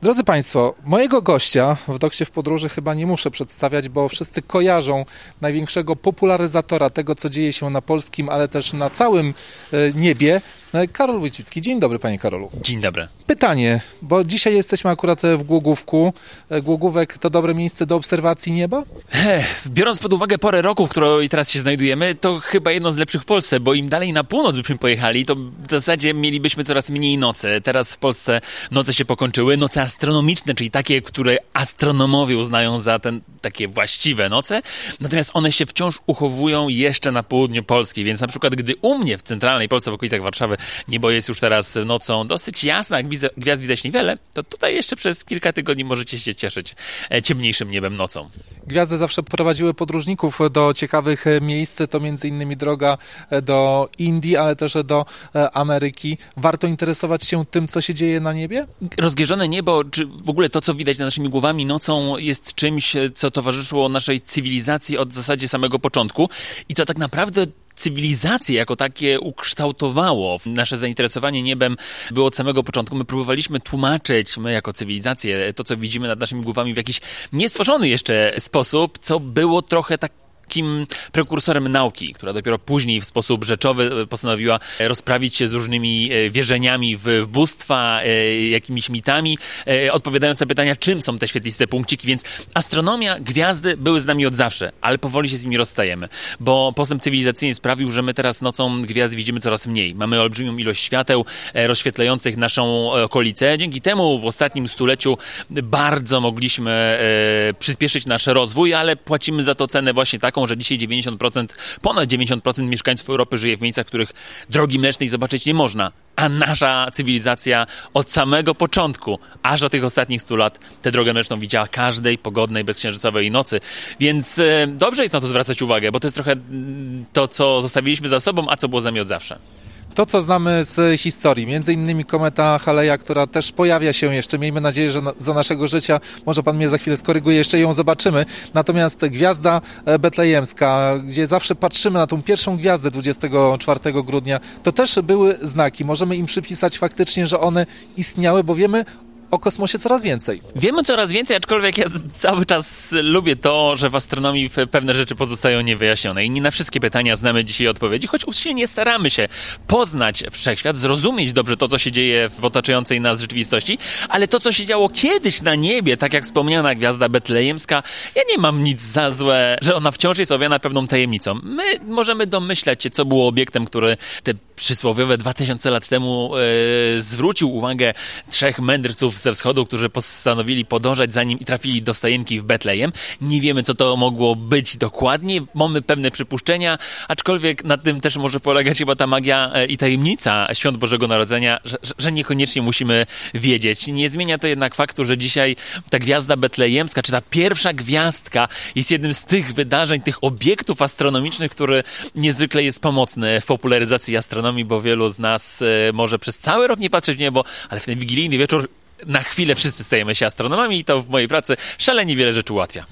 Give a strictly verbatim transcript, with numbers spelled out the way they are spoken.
Drodzy Państwo, mojego gościa w Doksie w Podróży chyba nie muszę przedstawiać, bo wszyscy kojarzą największego popularyzatora tego, co dzieje się na polskim, ale też na całym niebie. Karol Wójcicki. Dzień dobry, panie Karolu. Dzień dobry. Pytanie, bo dzisiaj jesteśmy akurat w Głogówku. Głogówek to dobre miejsce do obserwacji nieba? Ech, biorąc pod uwagę porę roku, w której teraz się znajdujemy, to chyba jedno z lepszych w Polsce, bo im dalej na północ byśmy pojechali, to w zasadzie mielibyśmy coraz mniej nocy. Teraz w Polsce noce się pokończyły, noce astronomiczne, czyli takie, które astronomowie uznają za ten, takie właściwe noce, natomiast one się wciąż uchowują jeszcze na południu Polski, więc na przykład gdy u mnie w centralnej Polsce, w okolicach Warszawy, niebo jest już teraz nocą dosyć jasna, gwiazd widać niewiele, to tutaj jeszcze przez kilka tygodni możecie się cieszyć ciemniejszym niebem nocą. Gwiazdy zawsze prowadziły podróżników do ciekawych miejsc, to między innymi droga do Indii, ale też do Ameryki. Warto interesować się tym, co się dzieje na niebie? Rozgierzone niebo, czy w ogóle to, co widać nad naszymi głowami nocą, jest czymś, co towarzyszyło naszej cywilizacji od w zasadzie samego początku i to tak naprawdę cywilizacje jako takie ukształtowało. Nasze zainteresowanie niebem było od samego początku. My próbowaliśmy tłumaczyć, my jako cywilizację, to co widzimy nad naszymi głowami w jakiś niestworzony jeszcze sposób, co było trochę tak takim prekursorem nauki, która dopiero później w sposób rzeczowy postanowiła rozprawić się z różnymi wierzeniami w bóstwa, jakimiś mitami, odpowiadając na pytania, czym są te świetliste punkciki, więc astronomia, gwiazdy były z nami od zawsze, ale powoli się z nimi rozstajemy, bo postęp cywilizacyjny sprawił, że my teraz nocą gwiazd widzimy coraz mniej. Mamy olbrzymią ilość świateł rozświetlających naszą okolicę. Dzięki temu w ostatnim stuleciu bardzo mogliśmy przyspieszyć nasz rozwój, ale płacimy za to cenę właśnie taką, że dzisiaj dziewięćdziesiąt procent, ponad dziewięćdziesiąt procent mieszkańców Europy żyje w miejscach, w których drogi mlecznej zobaczyć nie można. A nasza cywilizacja od samego początku, aż do tych ostatnich stu lat, tę drogę mleczną widziała każdej pogodnej, bezksiężycowej nocy. Więc e, dobrze jest na to zwracać uwagę, bo to jest trochę to, co zostawiliśmy za sobą, a co było z nami od zawsze. To, co znamy z historii, między innymi kometa Haleja, która też pojawia się jeszcze, miejmy nadzieję, że na, za naszego życia, może pan mnie za chwilę skoryguje, jeszcze ją zobaczymy. Natomiast gwiazda betlejemska, gdzie zawsze patrzymy na tą pierwszą gwiazdę dwudziestego czwartego grudnia, to też były znaki. Możemy im przypisać faktycznie, że one istniały, bo wiemy o kosmosie coraz więcej. Wiemy coraz więcej, aczkolwiek ja cały czas lubię to, że w astronomii pewne rzeczy pozostają niewyjaśnione i nie na wszystkie pytania znamy dzisiaj odpowiedzi, choć usilnie staramy się poznać wszechświat, zrozumieć dobrze to, co się dzieje w otaczającej nas rzeczywistości, ale to, co się działo kiedyś na niebie, tak jak wspomniana gwiazda betlejemska, ja nie mam nic za złe, że ona wciąż jest owiana pewną tajemnicą. My możemy domyślać się, co było obiektem, który te przysłowiowe dwa tysiące lat temu yy, zwrócił uwagę trzech mędrców ze wschodu, którzy postanowili podążać za nim i trafili do stajenki w Betlejem. Nie wiemy, co to mogło być dokładnie. Mamy pewne przypuszczenia, aczkolwiek na tym też może polegać chyba ta magia i tajemnica Świąt Bożego Narodzenia, że, że niekoniecznie musimy wiedzieć. Nie zmienia to jednak faktu, że dzisiaj ta gwiazda betlejemska, czy ta pierwsza gwiazdka jest jednym z tych wydarzeń, tych obiektów astronomicznych, który niezwykle jest pomocny w popularyzacji astronomii, bo wielu z nas może przez cały rok nie patrzeć w niebo, ale w ten wigilijny wieczór na chwilę wszyscy stajemy się astronomami i to w mojej pracy szalenie wiele rzeczy ułatwia.